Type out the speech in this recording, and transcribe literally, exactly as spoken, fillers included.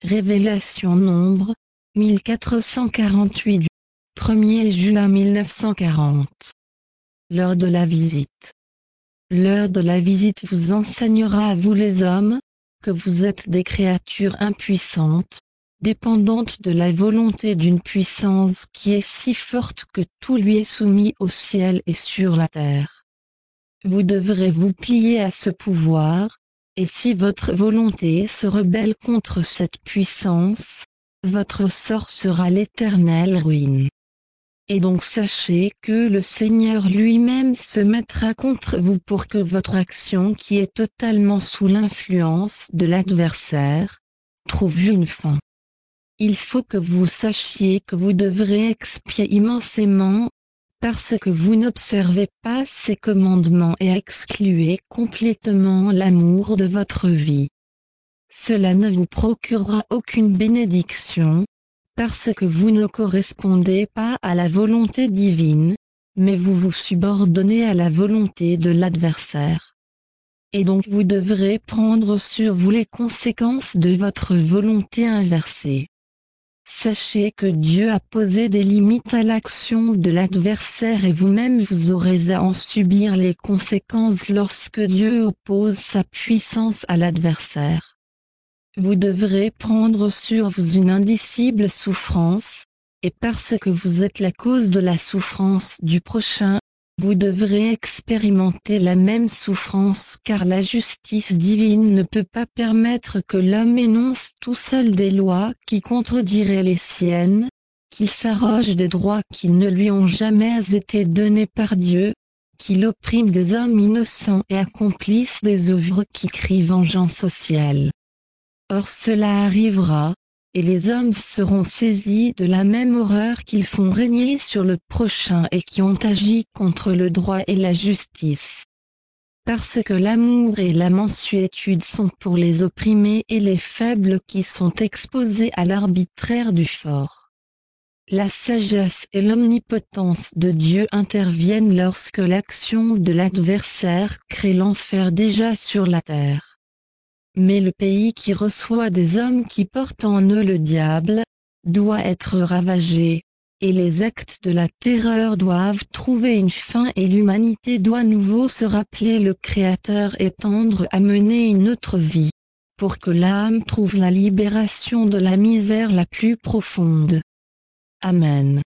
Révélation Nombre, mille quatre cent quarante-huit du premier juin mille neuf cent quarante. L'heure de la visite. L'heure de la visite vous enseignera à vous les hommes, que vous êtes des créatures impuissantes, dépendantes de la volonté d'une puissance qui est si forte que tout lui est soumis au ciel et sur la terre. Vous devrez vous plier à ce pouvoir, et si votre volonté se rebelle contre cette puissance, votre sort sera l'éternelle ruine. Et donc sachez que le Seigneur lui-même se mettra contre vous pour que votre action qui est totalement sous l'influence de l'adversaire, trouve une fin. Il faut que vous sachiez que vous devrez expier immensément, parce que vous n'observez pas ces commandements et excluez complètement l'amour de votre vie. Cela ne vous procurera aucune bénédiction, parce que vous ne correspondez pas à la volonté divine, mais vous vous subordonnez à la volonté de l'adversaire. Et donc vous devrez prendre sur vous les conséquences de votre volonté inversée. Sachez que Dieu a posé des limites à l'action de l'adversaire et vous-même vous aurez à en subir les conséquences lorsque Dieu oppose sa puissance à l'adversaire. Vous devrez prendre sur vous une indicible souffrance, et parce que vous êtes la cause de la souffrance du prochain, vous devrez expérimenter la même souffrance car la justice divine ne peut pas permettre que l'homme énonce tout seul des lois qui contrediraient les siennes, qu'il s'arroge des droits qui ne lui ont jamais été donnés par Dieu, qu'il opprime des hommes innocents et accomplisse des œuvres qui crient vengeance au ciel. Or cela arrivera, et les hommes seront saisis de la même horreur qu'ils font régner sur le prochain et qui ont agi contre le droit et la justice. Parce que l'amour et la mansuétude sont pour les opprimés et les faibles qui sont exposés à l'arbitraire du fort. La sagesse et l'omnipotence de Dieu interviennent lorsque l'action de l'adversaire crée l'enfer déjà sur la terre. Mais le pays qui reçoit des hommes qui portent en eux le diable, doit être ravagé, et les actes de la terreur doivent trouver une fin et l'humanité doit nouveau se rappeler le Créateur et tendre à mener une autre vie, pour que l'âme trouve la libération de la misère la plus profonde. Amen.